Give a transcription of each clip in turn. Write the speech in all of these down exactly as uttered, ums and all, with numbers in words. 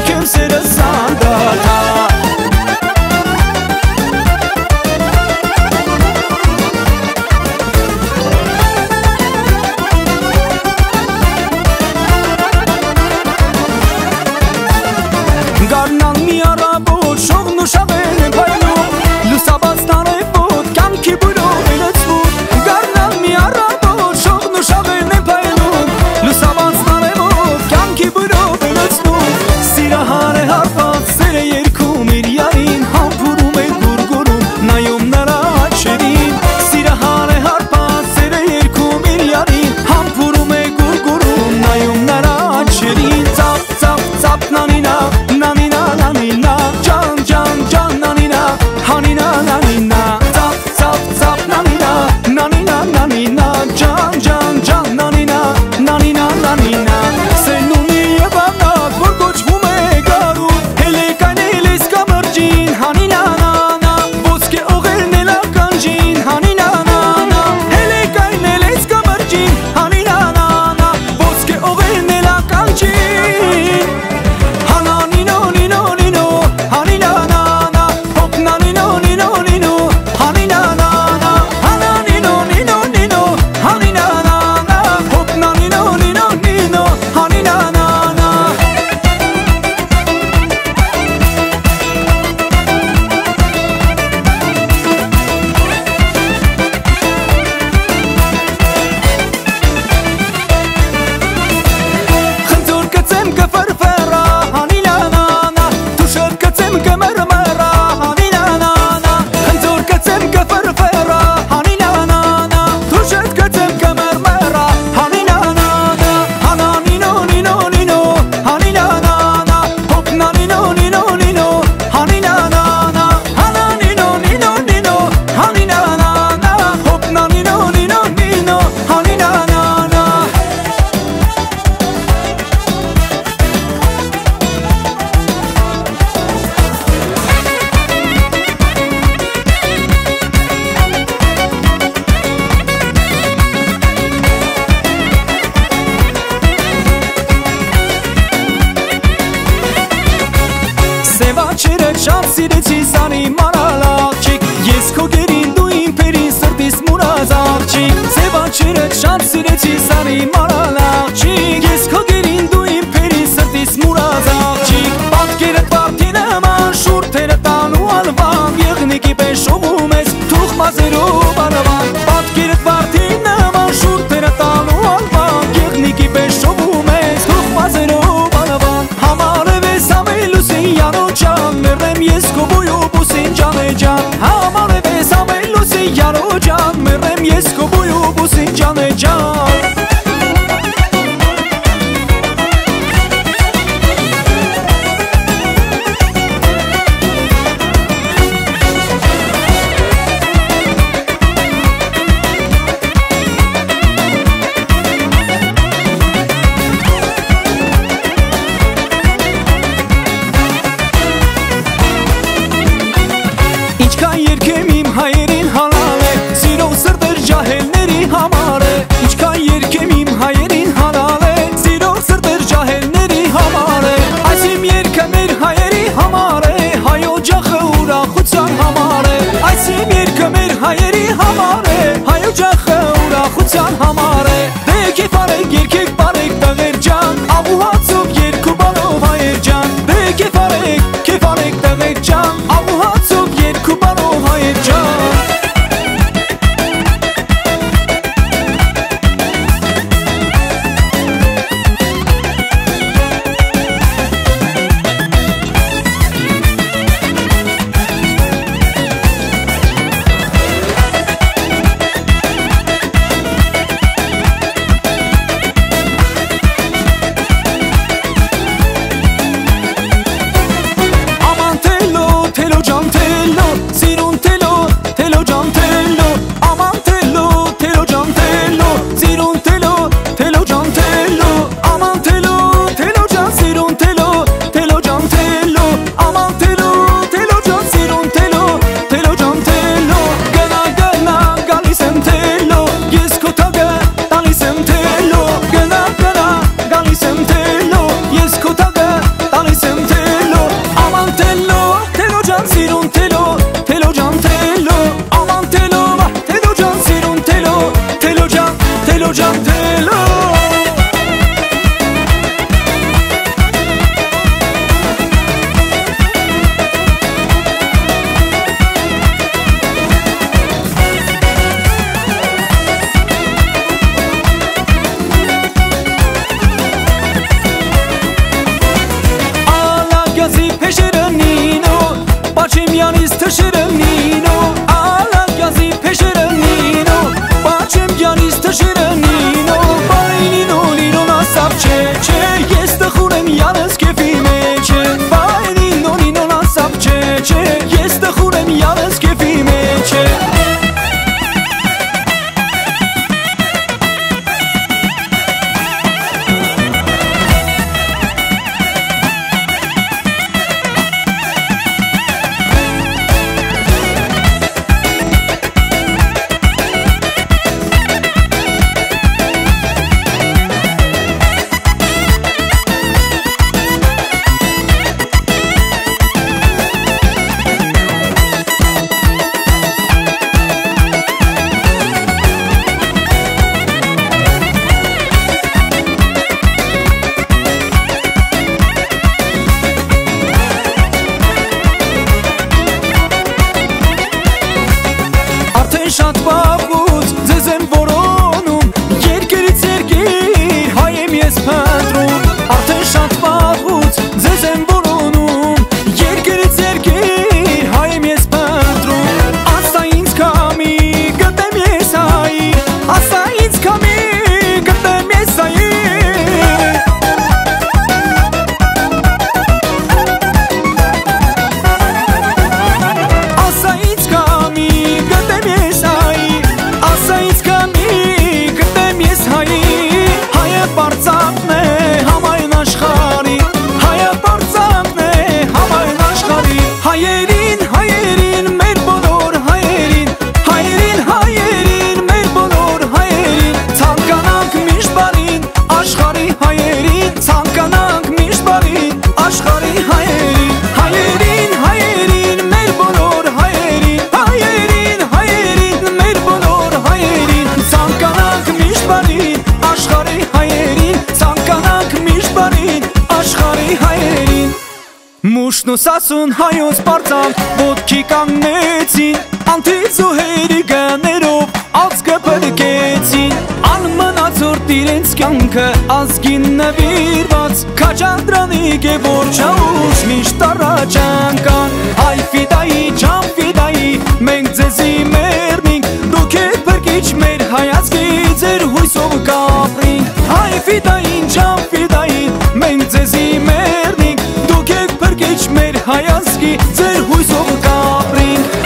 kimsere sandata Garnan mi ara بود شغل و شغل پایلو لوسا باستانه بود کم کی بودو ایلت بود Garnan mi ara بود شغل و شغل پایلو لوسا باستانه بود کم کی بودو ایلت بود سیرهاره harpat sere yer kumir yarin ham purume gurgurun nayum nara çerin sirahare harpat sere yer kumir yarin ham purume gurgurun nayum nara çerin zap zap zap nanina nanina nanina can can can nanina hanina nanina zap zap zap nanina nanina nanina can can can nanina nanina nanina senuni yebana gurguç hume garu hele kaneles kamercin hanina nana boske ogel nela kanjin hanina nana hele kaneles kamercin hanina nana boske ogel nela kanjin hananino nino nino hanina nana hop nanino nino nino hanina nana hananino nino nino hanina nana hop nanino nino nino hanina nana خنزور كتم كفرفرة هانينا نانا تشر كتم كمرمرة هانينا نانا خنزور كتم كفرفرة هانينا نانا تشر كتم كمرمرة هانينا نانا هانانينو نينو نينو هانينا نانا هوب نانينو نينو نينو هانينا نانا هانانينو نينو نينو هانينا نانا هوب نانينو نينو نينو هانينا نانا Seva çere şansire çizani maralakçik Yesko gerin duin perin sırtis murazakçik Seva çere şansire çizani maralakçik Yesko gerin duin perin sırtis murazakçik Bat geret partine man şur teretan u alvan Yığniki beş ovumes tuhmazeru baravan Bat geret partine man şur teretan u alvan Yığniki beş ovumes tuhmazeru baravan Hamare ve samelu yano can merem yesko boyu bu sin cane can Hamare ve samelu yano can merem yesko boyu bu sin cane can İçkan yer kemim hayerin halale Zira sırdır cahilleri hamare İçkan yer kemim hayerin halale Zira sırdır cahilleri hamare Azim yer kemer hayeri hamare Hayo cahı ura khutsan hamare Azim yer kemer hayeri hamare Hayo cahı ura khutsan hamare De ki farek erkek barek dağır can Abu hatsuk yer kubalov hayer can De ki farek ki farek dağır can Abu hatsuk yer kubalov hayer can Լուսասուն հայոց պարծան ոտքի կանգնեցին Անթիվ զոհերի գներով ազգը պրկեցին Անմնացորդ իրենց կյանքը ազգին նվիրված Քաջադրանիկ է որ չաուշ միշտ առաջանկան Այ ֆիդայի ջան ֆիդայի մենք ձեզի մերնինք Դուք եք պրկիչ մեր հայացքի ձեր հույսով կապրինք Այ ֆիդային ջան ֆիդային մենք ձեզի մերնինք Դուք եք պրկիչ մեր հայացքի ձեր հույսով կապրինք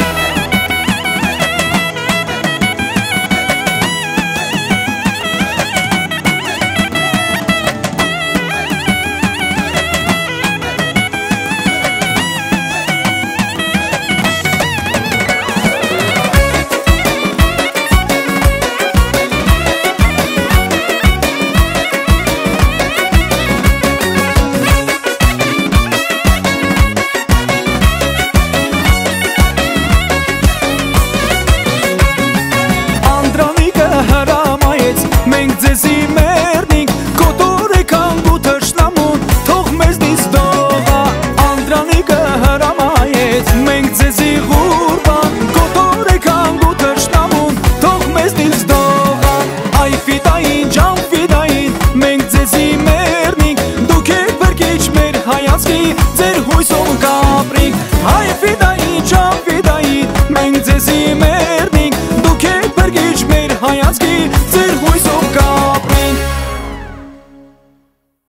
Մենք ձեզի մերնինք, կոտոր եկանք ու թշնամուն, թող մեզնից դողա Անդրանիկը հրամայեց, մենք ձեզի ղուրբան, կոտոր եկանք ու թշնամուն, թող մեզնից դողա Այ ֆիդային, ջան ֆիդային, մենք ձեզի մերնինք, դուք եք պրկիչ մեր հայացքի, ձեր հույսով կապրինք